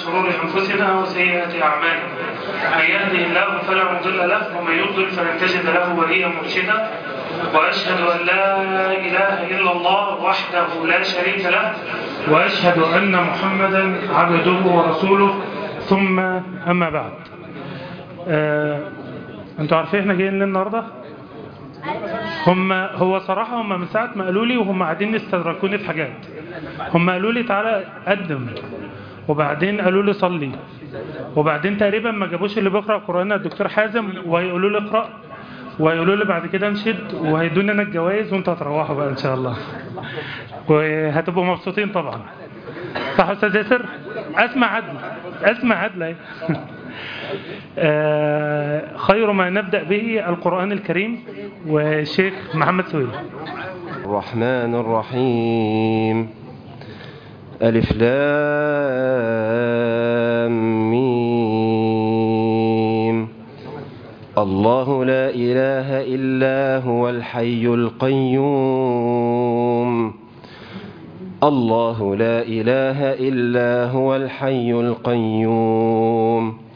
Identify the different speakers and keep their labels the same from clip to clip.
Speaker 1: شرور أنفسنا وسيئات أعمالنا. من يهده الله فلا مضل له ومن يضلل فلن تجد له وليا مرشدا. وأشهد أن لا إله إلا الله وحده لا شريك له وأشهد أن محمدا عبده ورسوله. ثم أما بعد، أنتوا عارفين إحنا جايين ليه النهارده؟ هو صراحة هم من ساعة ما قالوا لي وهم قاعدين يستدركوني في حاجات. هم قالوا لي تعالى قدم، وبعدين قالوا لي صلي، وبعدين تقريبا ما جابوش اللي بيقرأ قرآن الدكتور حازم وهيقولوا لي اقرأ، وهيقولوا لي بعد كده انشد، وهيدوني انا الجوائز وانتوا هتروحوا بقى ان شاء الله، وهتبقوا مبسوطين طبعا. صح يا استاذ ياسر؟ اسمع عدل خير ما نبدأ به القرآن الكريم والشيخ محمد سويل.
Speaker 2: الرحمن الرحيم. ألف لام ميم. الله لا إله إلا هو الحي القيوم. الله لا إله إلا هو الحي القيوم.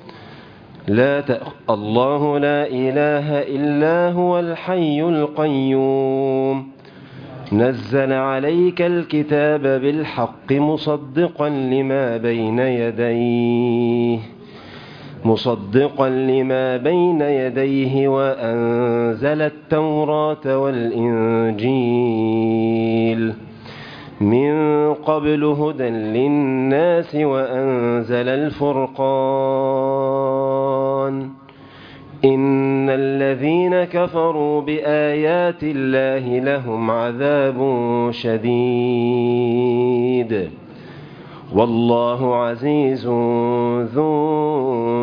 Speaker 2: الله لا إله إلا هو الحي القيوم. نزل عليك الكتاب بالحق مصدقا لما بين يديه وأنزل التوراة والإنجيل من قبل هدى للناس وأنزل الفرقان. إن الذين كفروا بآيات الله لهم عذاب شديد والله عزيز ذو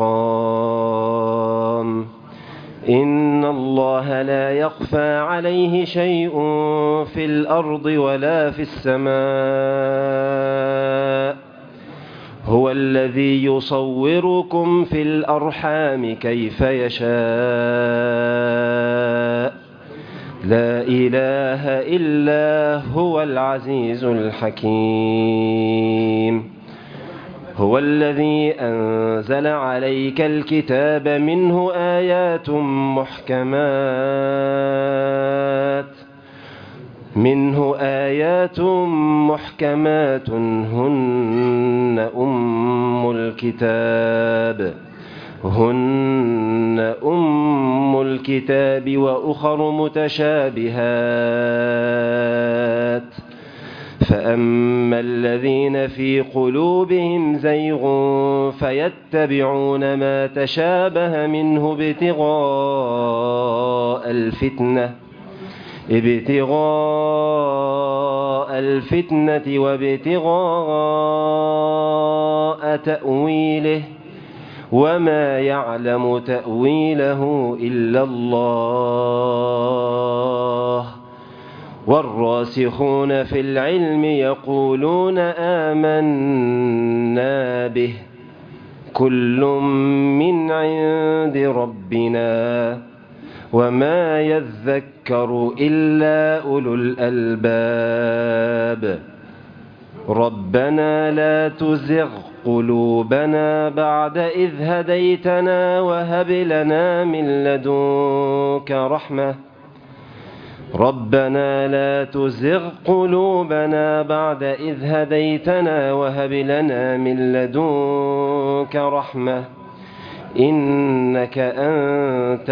Speaker 2: انتقام. إن الله لا يخفى عليه شيء في الأرض ولا في السماء. هو الذي يصوركم في الأرحام كيف يشاء. لا إله إلا هو العزيز الحكيم. هو الذي أنزل عليك الكتاب منه آيات محكمات هن أم الكتاب وأخر متشابهات. فأما الذين في قلوبهم زيغ فيتبعون ما تشابه منه ابتغاء الفتنة وابتغاء تأويله وما يعلم تأويله إلا الله. والراسخون في العلم يقولون آمنا به كل من عند ربنا وما يذكر إلا أولو الألباب. ربنا لا تزغ قلوبنا بعد إذ هديتنا وهب لنا من لدنك رحمة. ربنا لا تزغ قلوبنا بعد إذ هديتنا وهب لنا من لدنك رحمة إنك أنت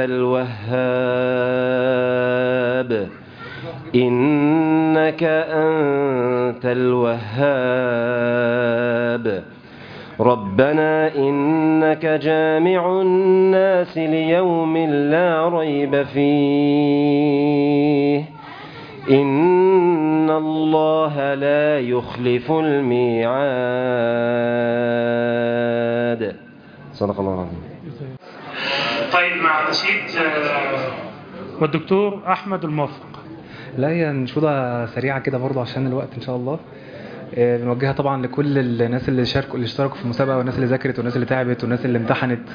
Speaker 2: الوهاب. ربنا إنك جامع الناس ليوم لا ريب فيه إن الله لا يخلف الميعاد. صدق الله العظيم.
Speaker 1: طيب مع نشيد والدكتور أحمد الموفق.
Speaker 3: لا هي نشوده سريعة كده برضه عشان الوقت إن شاء الله. بنوجهها طبعا لكل الناس اللي اشتركوا في المسابقة والناس اللي ذاكرت والناس اللي تعبت والناس اللي امتحنت.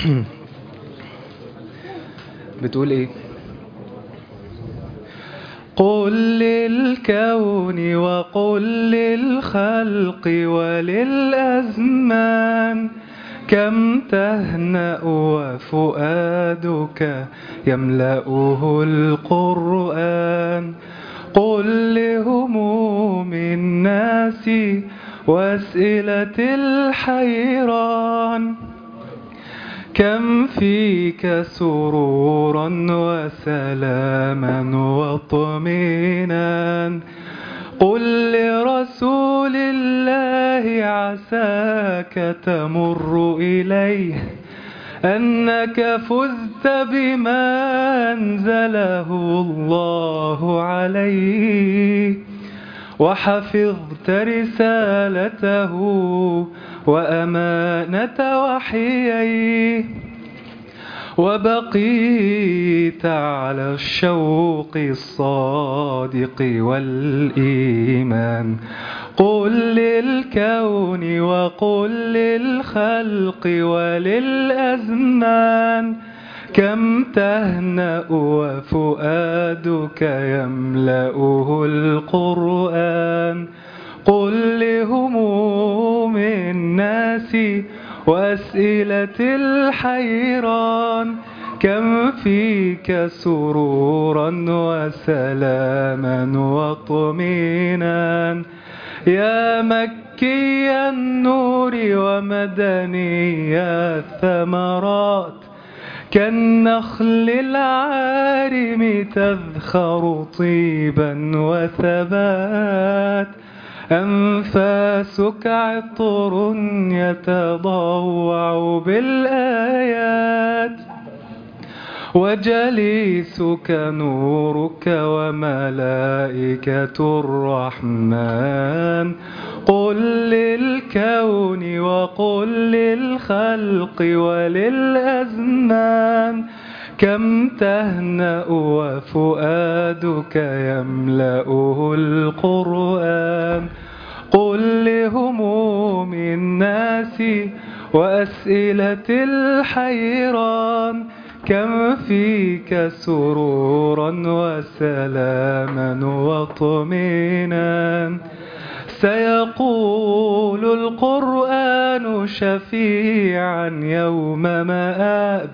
Speaker 3: بتقول ايه؟ قل للكون وقل للخلق وللأزمان كم تهنأ وفؤادك يملأه القرآن. قل لهموم الناس وأسئلة الحيران كم فيك سرورا وسلاما واطمئنان. قل لرسول الله عساك تمر إليه أنك فزت بما أنزله الله عليه وحفظت رسالته وأمانة وحييه وبقيت على الشوق الصادق والإيمان. قل للكون وقل للخلق وللأزمان كم تهنأ وفؤادك يملأه القرآن. قل لهموم الناس وأسئلة الحيران كم فيك سرورا وسلاما واطمئنان. يا مكي النور ومدني الثمرات كالنخل العارم تذخر طيبا وثبات. أنفاسك عطر يتضوع بالآيات وجليسك نورك وملائكة الرحمن. قل للكون وقل للخلق وللأزمان كم تهنأ وفؤادك يملأه القرآن. قل لهموم الناس وأسئلة الحيران كم فيك سرورا وسلاما واطمئنان. سيقول القرآن شفيعا يوم مآب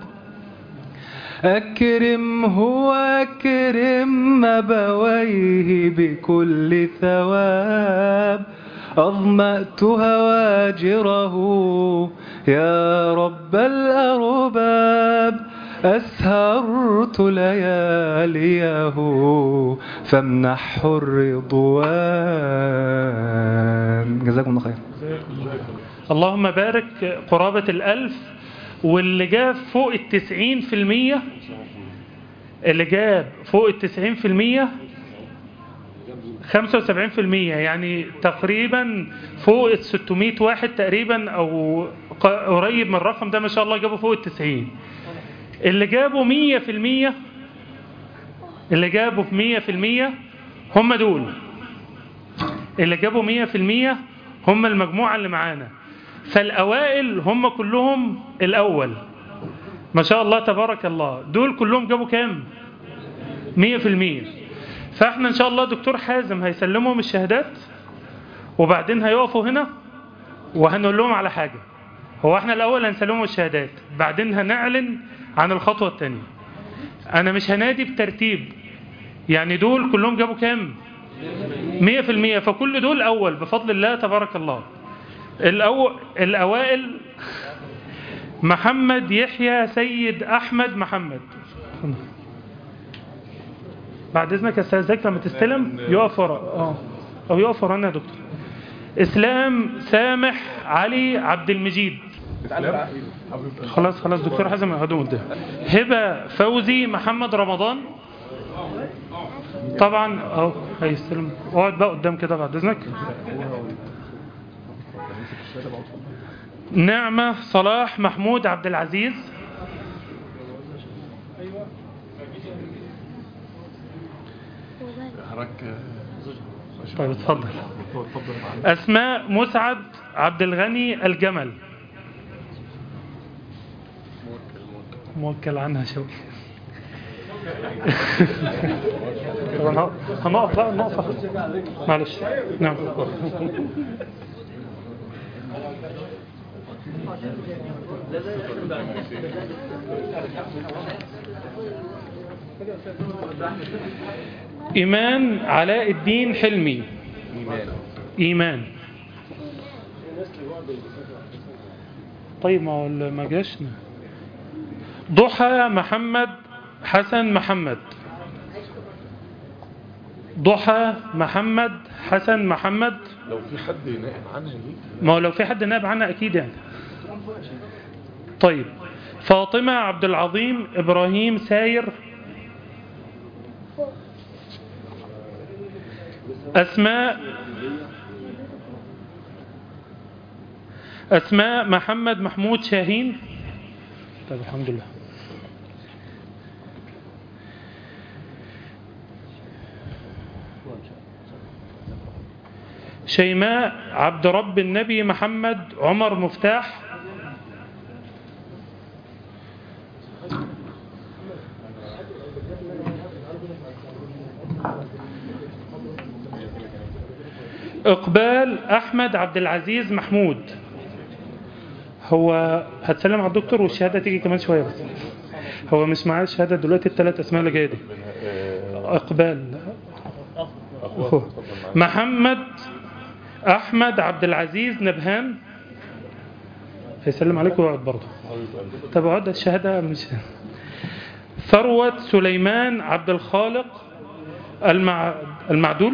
Speaker 3: أكرمه وأكرم أبويه بكل ثواب. أظمأت هواجره يا رب الأرباب أسهرت لياليه فامنحه الرضوان. جزاكم الله خير.
Speaker 1: اللهم بارك. قرابة 1000 واللي جاب فوق 90%، اللي جاب فوق 90% 75%، يعني تقريبا فوق 600 واحد تقريبا او قريب من الرقم ده، ما شاء الله جابوا فوق 90. اللي جابوا 100%، اللي جابوا 100% هم دول، اللي جابوا 100% هم المجموعة اللي معانا. فالأوائل هم كلهم الأول ما شاء الله تبارك الله، دول كلهم جابوا كام؟ 100%. فاحنا ان شاء الله دكتور حازم هيسلمهم الشهادات وبعدين هيقفوا هنا وهنقول لهم على حاجة. هو احنا الأول هنسلمهم الشهادات، بعدين هنعلن عن الخطوة الثانية. أنا مش هنادي بترتيب، يعني دول كلهم جابوا كام؟ 100%. فكل دول أول بفضل الله تبارك الله. الأوائل محمد يحيى سيد أحمد محمد. بعد إذنك يا أستاذ زكي لما تستلم يقف ورا أو يقف ورانا يا دكتور. إسلام سامح علي عبد المجيد. خلاص دكتور حازم هدوم قدام. هبة فوزي محمد رمضان. طبعا اهو هيستلم. اقعد بقى قدام كده بعد اذنك. نعمة صلاح محمود عبد العزيز. طيب اتفضل. أسماء مسعد عبد الغني الجمل. موكل عنها شوي. طب هنقف بقى النقطة. معلش. نعم. إيمان علاء الدين حلمي. إيمان. طيب ما جاش. ضحى محمد حسن محمد. ضحى محمد حسن محمد.
Speaker 4: لو في حد نائب عنها دي،
Speaker 1: ما هو لو في حد نائب عنها أكيد يعني. طيب فاطمة عبد العظيم إبراهيم ساير. أسماء محمد محمود شاهين. طيب الحمد لله. شيماء عبد رب النبي محمد عمر مفتاح. إقبال أحمد عبد العزيز محمود. هو هتسلم على الدكتور والشهادة تيجي كمان شوية بس. هو مش معاه الشهادة دلوقتي، الثلاث أسماء اللي جاية دي. إقبال محمد أحمد عبد العزيز نبهان. هيسلم عليك ويقعد برضه. طب اقعد، الشهادة مش. ثروة سليمان عبد الخالق المعدول.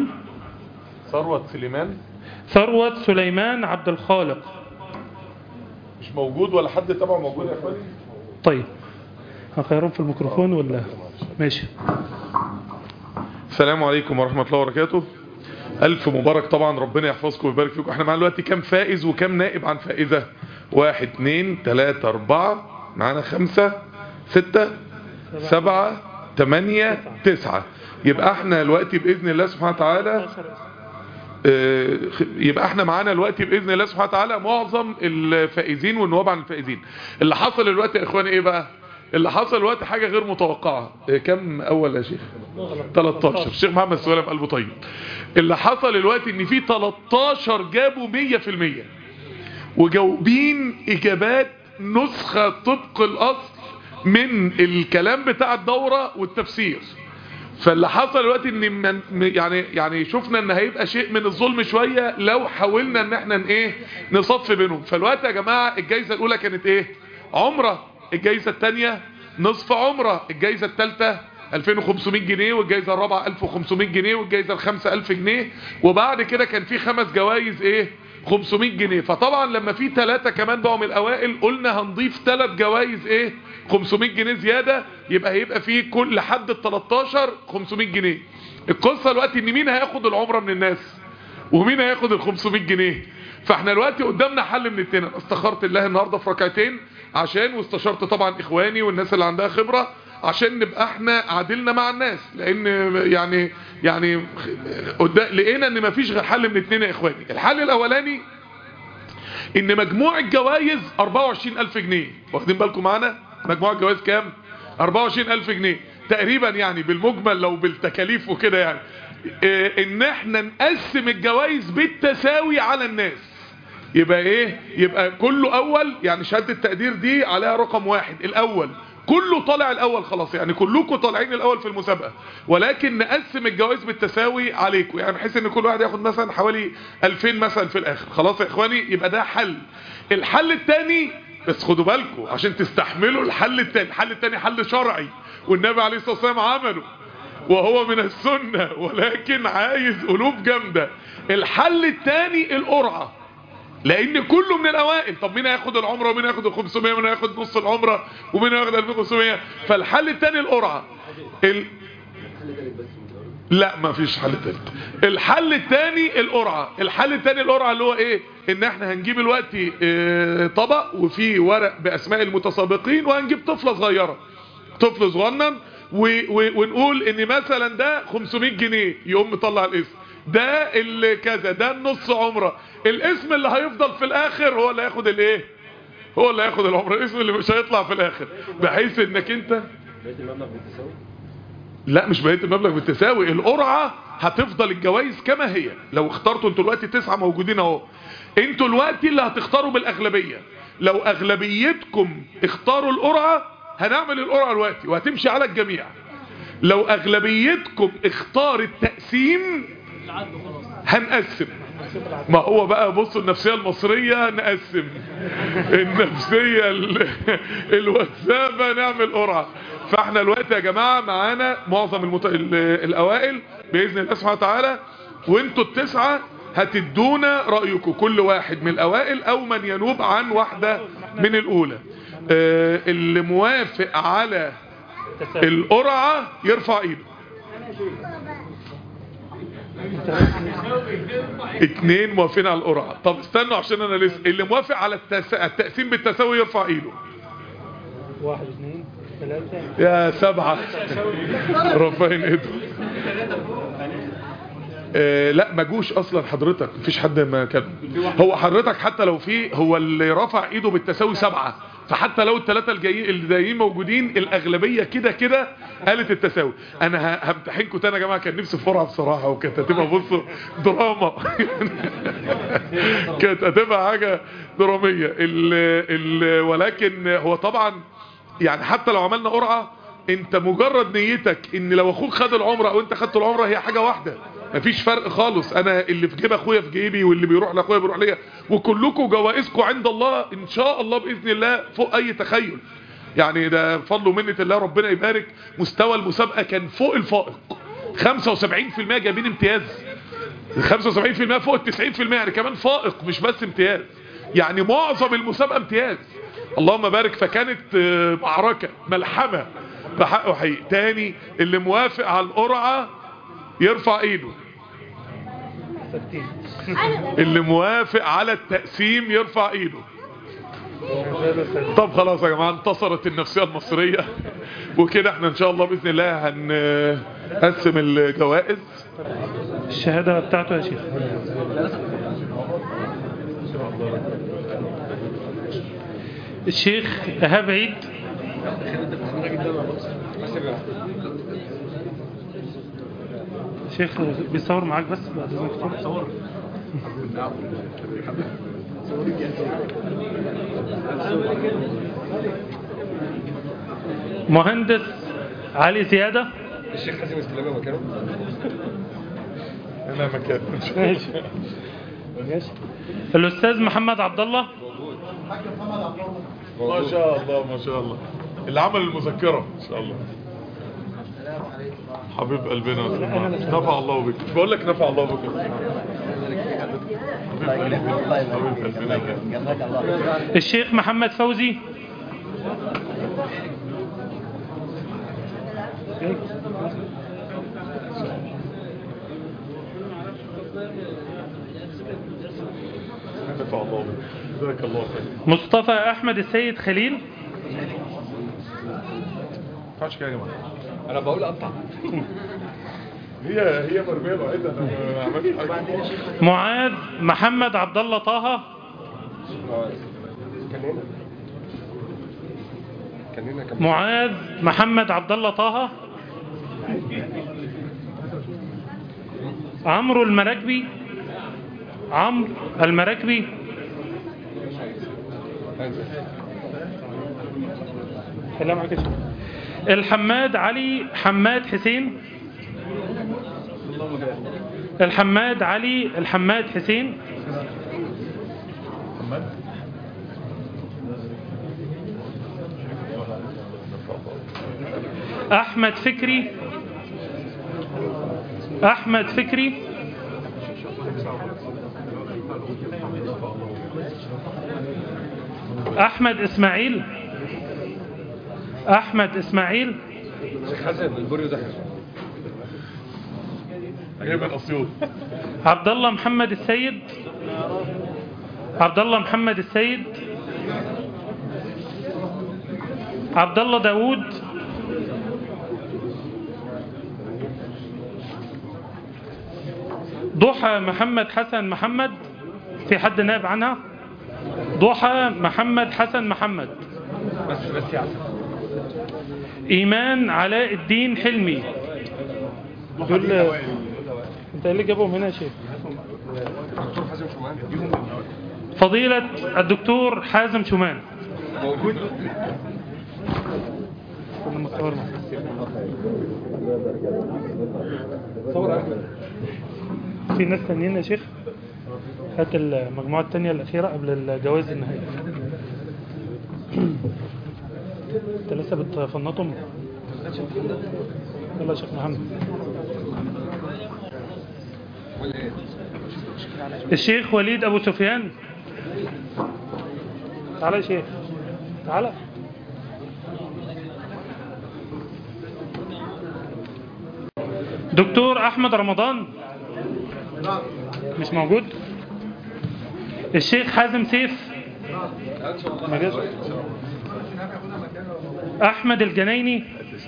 Speaker 1: ثروة سليمان عبد الخالق
Speaker 4: مش موجود ولا حد تبعه موجود يا اخواني؟
Speaker 1: طيب هخيرهم في الميكروفون ولا ماشي؟
Speaker 4: السلام عليكم ورحمة الله وبركاته. ألف مبارك طبعا، ربنا يحفظكم ويبارك فيكم. احنا معانا دلوقتي كام فائز وكام نائب عن فائزة؟ 1 2 3 4 معانا 5 6 7 8 9. يبقى احنا دلوقتي بإذن الله سبحانه وتعالى يبقى احنا معانا دلوقتي باذن الله سبحانه وتعالى معظم الفائزين والنواب عن الفائزين. اللي حصل دلوقتي يا اخواني ايه بقى؟ اللي حصل دلوقتي حاجه غير متوقعه. كم اول يا شيخ؟ 13. الشيخ محمد سوالم قلبه طيب. اللي حصل دلوقتي ان في 13 جابوا 100% وجاوبين اجابات نسخه طبق الاصل من الكلام بتاع الدوره والتفسير. فاللي حصل دلوقتي ان يعني شفنا ان هيبقى شيء من الظلم شويه لو حاولنا ان احنا نصف بينهم. فالوقت يا جماعه الجائزه الاولى كانت ايه؟ عمره. الجائزه الثانيه نصف عمره. الجائزه الثالثه 2500 جنيه، والجائزه الرابعه 1500 جنيه، والجائزه الخامسه 1000 جنيه. وبعد كده كان في 5 جوائز 500 جنيه. فطبعا لما في 3 كمان بقوا من الاوائل قلنا هنضيف 3 جوائز 500 جنيه زيادة، هيبقى فيه كل حد ال 13 500 جنيه. القصة دلوقتي ان مين هياخد العمرة من الناس ومين هياخد ال 500 جنيه. فاحنا دلوقتي قدامنا حل من الاثنين. استخرت الله النهاردة في ركعتين واستشرت طبعا اخواني والناس اللي عندها خبرة عشان نبقى احنا عادلنا مع الناس، لان يعني لقينا ان مفيش غير حل من الاثنين يا اخواني. الحل الاولاني ان مجموع الجوائز 24000 جنيه. واخدين بالكم معانا؟ مجموع الجوائز كام؟ 24000 جنيه تقريبا، يعني بالمجمل لو بالتكاليف وكده يعني. ان احنا نقسم الجوائز بالتساوي على الناس. يبقى كله اول، يعني شهادة التقدير دي عليها رقم 1 الاول، كله طالع الاول خلاص، يعني كلكم طالعين الاول في المسابقة، ولكن نقسم الجوائز بالتساوي عليكم، يعني بحيث ان كل واحد ياخد مثلا حوالي 2000 مثلا في الاخر. خلاص يا اخواني، يبقى ده حل. الحل الثاني بس خدوا بالكم عشان تستحملوا الحل الثاني حل شرعي، والنبي عليه الصلاة والسلام عمله وهو من السنة، ولكن عايز قلوب جامدة. الحل الثاني القرعة، لان كله من الاوائل. طب مين هياخد العمره ومين هياخد ال 500 ومين هياخد نص العمره ومين هياخد 2500؟ فالحل الثاني القرعه. لا ما فيش حل ثالث. الحل الثاني القرعه. الحل الثاني القرعه اللي هو ايه؟ ان احنا هنجيب دلوقتي طبق وفيه ورق باسماء المتسابقين، وهنجيب طفله صغيره، طفل صغنن، ونقول ان مثلا ده 500 جنيه، يقوم مطلع الاسم ده اللي كذا، ده النص عمره. الاسم اللي هيفضل في الاخر هو اللي هياخد الايه؟ هو اللي هياخد العمره. الاسم اللي مش هيطلع في الاخر، بحيث انك انت لا مش بقية المبلغ بالتساوي، القرعة هتفضل الجوائز كما هي. لو اخترتوا انتوا دلوقتي 9 موجودين اهو، انتوا دلوقتي اللي هتختاروا بالاغلبية. لو اغلبيتكم اختاروا القرعة هنعمل القرعة دلوقتي وهتمشي على الجميع. لو اغلبيتكم اختار التقسيم هنقسم. ما هو بقى بصوا النفسية المصرية نقسم، النفسية الوثابة نعمل قرعة. فاحنا الوقت يا جماعة معانا معظم الاوائل بإذن الله سبحانه وتعالى، وانتوا التسعة هتدونا رأيكم، كل واحد من الاوائل او من ينوب عن واحدة من الاولى. اللي موافق على القرعة يرفع ايده. 2 موافقين على القرعة. طب استنوا عشان انا لسه. اللي موافق على التقسيم بالتساوي يرفع ايده.
Speaker 1: 1 2 3
Speaker 4: يا 7 رافعين ايده. لا ما جوش اصلا حضرتك، مفيش حد ما كان. هو حضرتك حتى لو في، هو اللي رفع ايده بالتساوي 7، فحتى لو الثلاثه اللي جايين موجودين الاغلبيه كده كده قالت التساوي. انا همتحنكم تاني يا جماعه، كان نفسي في فرعه بصراحه، وكانت هتبقى بصوا دراما كانت هتبقى حاجه دراميه. ولكن هو طبعا يعني حتى لو عملنا قرعه، انت مجرد نيتك ان لو اخوك خد العمره او انت خدت العمره هي حاجه واحده، مفيش فرق خالص. انا اللي في جيب اخويا في جيبي، واللي بيروح لاخويا بيروح ليا، وكلكم جوائزكم عند الله ان شاء الله باذن الله فوق اي تخيل. يعني ده بفضل ومنه الله، ربنا يبارك. مستوى المسابقه كان فوق الفائق، 75% جايبين امتياز، 75% فوق ال 90%، يعني كمان فائق مش بس امتياز، يعني معظم المسابقه امتياز. اللهم بارك. فكانت معركه ملحمه بحقه حقيقي. تاني اللي موافق على القرعه يرفع ايده. اللي موافق على التقسيم يرفع ايده. طب خلاص يا جماعة، انتصرت النفسية المصرية، وكده احنا ان شاء الله بإذن الله هنقسم الجوائز.
Speaker 1: الشهادة بتاعته يا شيخ. الشيخ إيهاب عيد. شيخ بيصور معاك بس بعد اذنك. صور. مهندس علي زيادة.
Speaker 5: الشيخ حازم استلمه مكانه.
Speaker 4: انا مكانه.
Speaker 1: ماشي. الاستاذ محمد عبد الله.
Speaker 4: ما شاء الله ما شاء الله. اللي عمل المذكرة ان شاء الله. حبيب قلبنا، نفع الله بك. بقول لك نفع الله بك. حبيب قلبنا.
Speaker 1: الشيخ محمد فوزي.
Speaker 4: نفع الله بك. جزاك الله خير.
Speaker 1: مصطفى احمد السيد خليل.
Speaker 4: فاش كده يا جماعه.
Speaker 5: انا بقول اقطع.
Speaker 4: هي مرميه الوحيده، انا ما عملتش حاجه.
Speaker 1: معاذ محمد عبد الله طه. معاذ محمد عبد الله طه. عمرو المراكبي. عمرو المراكبي. سلام عليكم. الحماد علي حماد حسين. الحماد علي الحماد حسين. احمد فكري. احمد فكري. احمد اسماعيل. احمد اسماعيل.
Speaker 5: الشيخ حازم البوريو ده
Speaker 4: جايب الاسيوط.
Speaker 1: عبد الله محمد السيد. عبد الله محمد السيد. عبد الله داوود. ضحى محمد حسن محمد. في حد نائب عنها؟ ضحى محمد حسن محمد.
Speaker 5: بس يا عسل.
Speaker 1: إيمان علاء الدين حلمي. دول انت ايه اللي جابهم هنا يا شيخ؟
Speaker 5: دكتور حازم شومان
Speaker 1: فضيلة الدكتور حازم شومان
Speaker 5: موجود.
Speaker 1: كنا مصور
Speaker 5: صور
Speaker 1: في ناس تانيين يا شيخ. هات المجموعة التانية الأخيرة قبل الجواز النهائي. انت لسه بتفنطهم؟ يلا يا شيخ محمد. الشيخ وليد أبو سفيان، تعالى يا شيخ تعالى. دكتور أحمد رمضان مش موجود. الشيخ حازم سيف ما جاش. أحمد الجنايني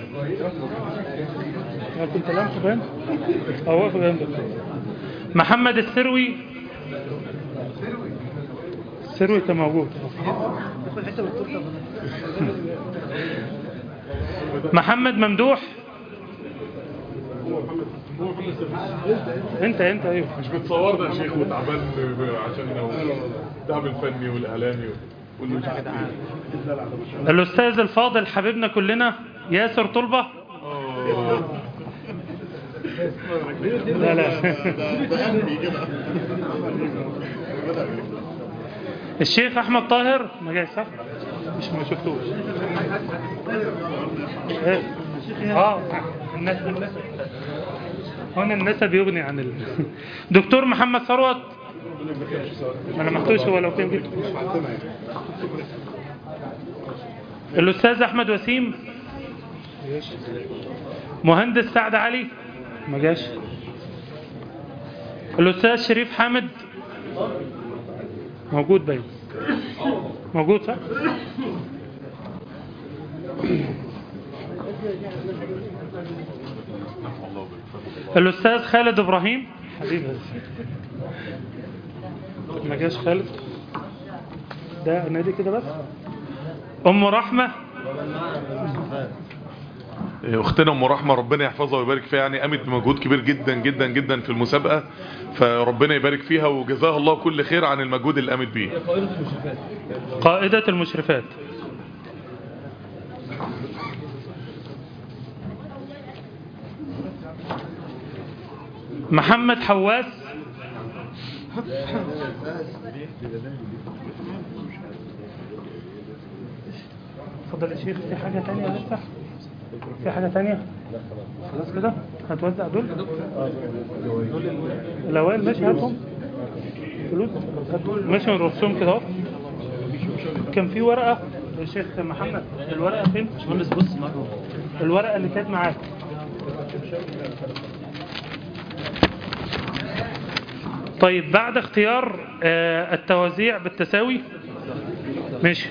Speaker 1: أنا كنت لامسه فين؟ واقف جنبك. محمد السروي كان موجود. محمد ممدوح انت ايوه
Speaker 4: مش بتصورنا يا شيخ وتعبان عشان التعب الفني والاعلامي
Speaker 1: الاستاذ الفاضل حبيبنا كلنا ياسر طلبة. لا الشيخ احمد طاهر ما جاي صح؟ مش ما شفتوش. الناس هنا النسب يغني عن دكتور محمد ثروت ما لمحتوش، هو لو كان جبت. الاستاذ احمد وسيم. مهندس سعد علي ما جاش. الاستاذ شريف حامد موجود باين. موجود صح؟ الأستاذ خالد إبراهيم حبيبي ما جاش خالد. ده نادي كده بس. أم رحمة
Speaker 4: اختنا ام رحمه ربنا يحفظها ويبارك فيها، يعني قامت بمجهود كبير جدا جدا جدا في المسابقه، فربنا يبارك فيها وجزاها الله كل خير عن المجهود اللي قامت بيه.
Speaker 1: قائدة المشرفات. محمد حواس. اتفضل يا شيخ. في حاجة تانية لسه؟ في حاجة تانية؟ خلاص كده هتوزع دول؟ الأوائل ماشي هاتهم فلوس ماشي نرصهم كده اهو. كان في ورقة يا شيخ محمد، الورقة فين؟ بص الورقة اللي كانت معاك. طيب بعد اختيار التوزيع بالتساوي ماشي.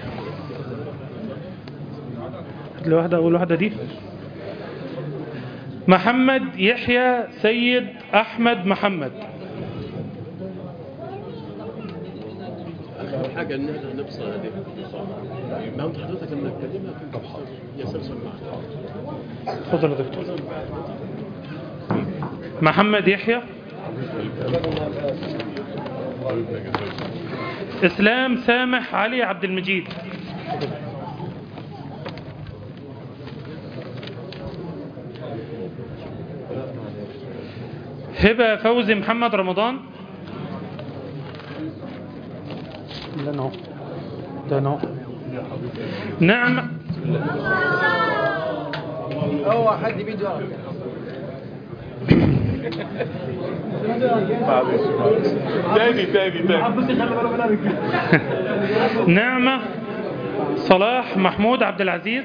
Speaker 1: الواحدة أول واحدة دي محمد يحيى سيد أحمد محمد.
Speaker 6: حاجة ان احنا نفصل هذه ما انت حضرتك لما تكلمها يا سلسل معك.
Speaker 1: تفضل يا دكتور. محمد يحيى. اسلام سامح علي عبد المجيد. هبة فوزي محمد رمضان. ده نو نعم.
Speaker 7: هو حد فيديو
Speaker 4: تاني
Speaker 1: نعمة صلاح محمود عبد العزيز.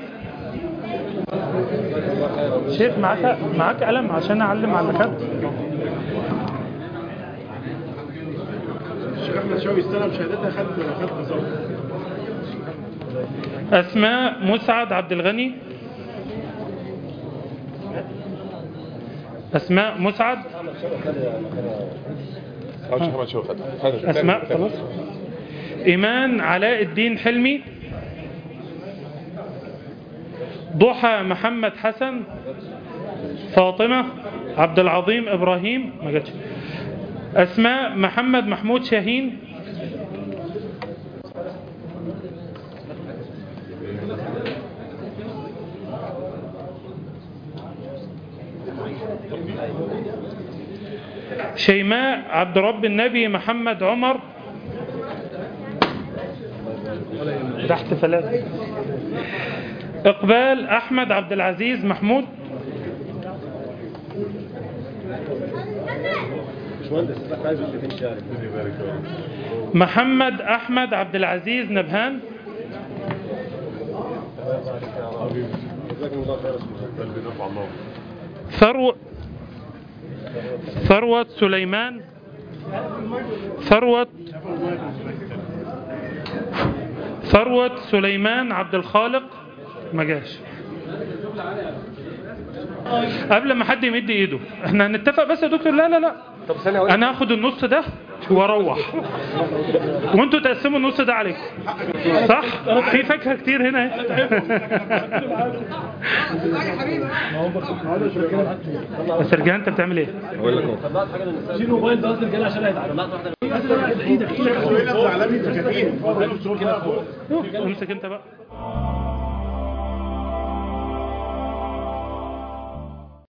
Speaker 1: شيخ معاك قلم عشان اعلم على الخد.
Speaker 5: الشيخ احمد شوقي استلم شهادتها خد قصار.
Speaker 1: اسماء مسعد عبد الغني. اسماء مسعد. اسماء خلاص. ايمان علاء الدين حلمي. ضحى محمد حسن. فاطمة عبد العظيم إبراهيم ما جاتش. أسماء محمد محمود شاهين. شيماء عبد رب النبي محمد عمر. تحت ثلاثة. إقبال أحمد عبد العزيز محمود. محمد أحمد عبد العزيز نبهان. ثروت سليمان. ثروت سليمان عبد الخالق ما جاش. قبل ما حد يمد ايده احنا هنتفق بس يا دكتور. لا انا هاخد النص ده واروح وانتوا تقسموا النص ده عليكم صح. في فاكهه كتير هنا بس رجال انت بتعمل ايه؟
Speaker 6: شيل موبايل ده رجال عشان هيتعلم. ايدك
Speaker 1: امسك انت بقى.